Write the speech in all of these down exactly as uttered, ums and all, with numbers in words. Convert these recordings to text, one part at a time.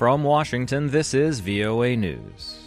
From Washington, this is V O A News.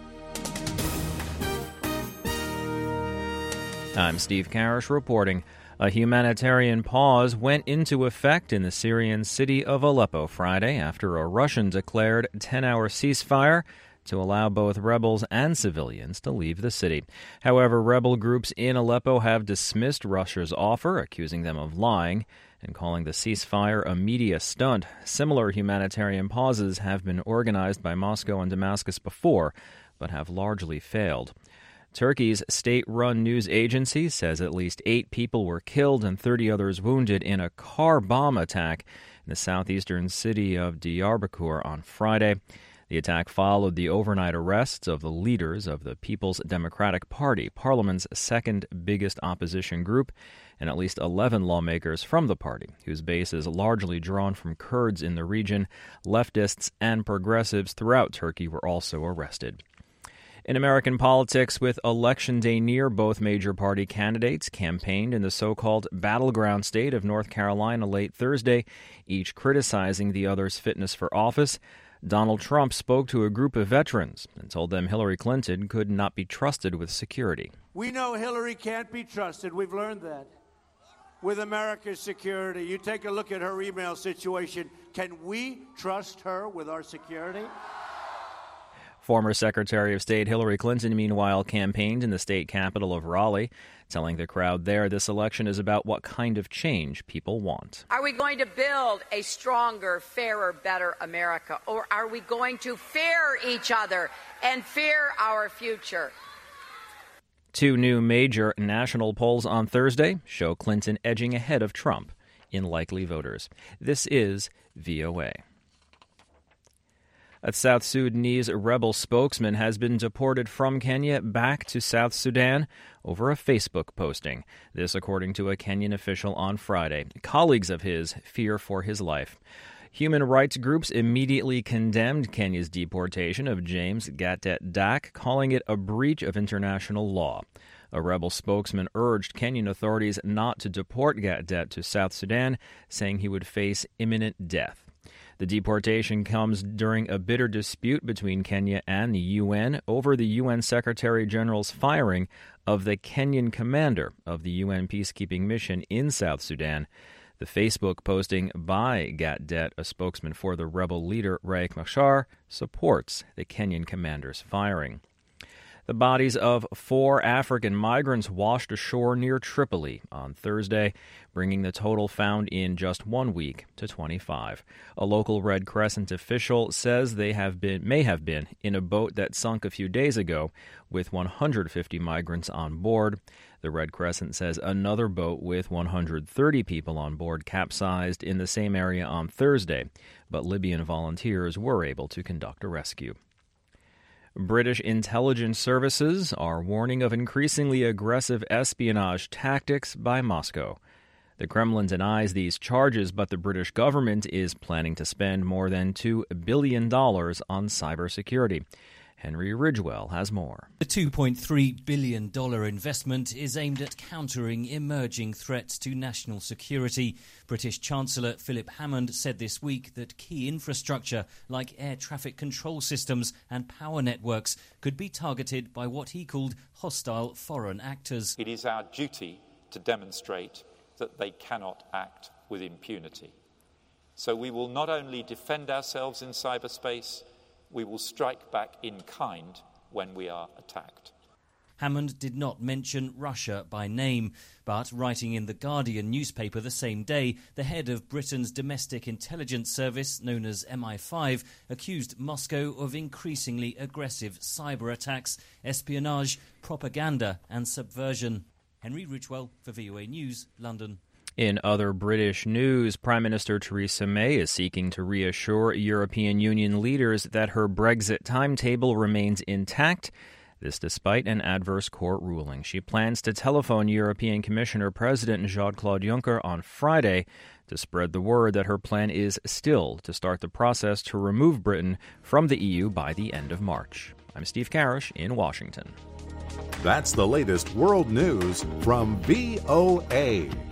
I'm Steve Karish reporting. A humanitarian pause went into effect in the Syrian city of Aleppo Friday after a Russian declared ten-hour ceasefire to allow both rebels and civilians to leave the city. However, rebel groups in Aleppo have dismissed Russia's offer, accusing them of lying and calling the ceasefire a media stunt. Similar humanitarian pauses have been organized by Moscow and Damascus before, but have largely failed. Turkey's state-run news agency says at least eight people were killed and thirty others wounded in a car bomb attack in the southeastern city of Diyarbakir on Friday. The attack followed the overnight arrests of the leaders of the People's Democratic Party, Parliament's second biggest opposition group, and at least eleven lawmakers from the party, whose base is largely drawn from Kurds in the region. Leftists and progressives throughout Turkey were also arrested. In American politics, with Election Day near, both major party candidates campaigned in the so-called battleground state of North Carolina late Thursday, each criticizing the other's fitness for office. Donald Trump spoke to a group of veterans and told them Hillary Clinton could not be trusted with security. We know Hillary can't be trusted. We've learned that. With America's security, you take a look at her email situation. Can we trust her with our security? Former Secretary of State Hillary Clinton, meanwhile, campaigned in the state capital of Raleigh, telling the crowd there this election is about what kind of change people want. Are we going to build a stronger, fairer, better America? Or are we going to fear each other and fear our future? Two new major national polls on Thursday show Clinton edging ahead of Trump in likely voters. This is V O A. A South Sudanese rebel spokesman has been deported from Kenya back to South Sudan over a Facebook posting. This, according to a Kenyan official on Friday. Colleagues of his fear for his life. Human rights groups immediately condemned Kenya's deportation of James Gatet Dak, calling it a breach of international law. A rebel spokesman urged Kenyan authorities not to deport Gatet to South Sudan, saying he would face imminent death. The deportation comes during a bitter dispute between Kenya and the U N over the U N Secretary-General's firing of the Kenyan commander of the U N peacekeeping mission in South Sudan. The Facebook posting by Gatet, a spokesman for the rebel leader Riek Machar, supports the Kenyan commander's firing. The bodies of four African migrants washed ashore near Tripoli on Thursday, bringing the total found in just one week to twenty-five. A local Red Crescent official says they have been may have been in a boat that sunk a few days ago with one hundred fifty migrants on board. The Red Crescent says another boat with one hundred thirty people on board capsized in the same area on Thursday, but Libyan volunteers were able to conduct a rescue. British intelligence services are warning of increasingly aggressive espionage tactics by Moscow. The Kremlin denies these charges, but the British government is planning to spend more than two billion dollars on cybersecurity. Henry Ridgewell has more. The two point three billion dollars investment is aimed at countering emerging threats to national security. British Chancellor Philip Hammond said this week that key infrastructure like air traffic control systems and power networks could be targeted by what he called hostile foreign actors. It is our duty to demonstrate that they cannot act with impunity. So we will not only defend ourselves in cyberspace, we will strike back in kind when we are attacked. Hammond did not mention Russia by name, but writing in The Guardian newspaper the same day, the head of Britain's domestic intelligence service, known as M I five, accused Moscow of increasingly aggressive cyber attacks, espionage, propaganda and subversion. Henry Ridgewell for V O A News, London. In other British news, Prime Minister Theresa May is seeking to reassure European Union leaders that her Brexit timetable remains intact. This despite an adverse court ruling. She plans to telephone European Commissioner President Jean-Claude Juncker on Friday to spread the word that her plan is still to start the process to remove Britain from the E U by the end of March. I'm Steve Karish in Washington. That's the latest world news from V O A.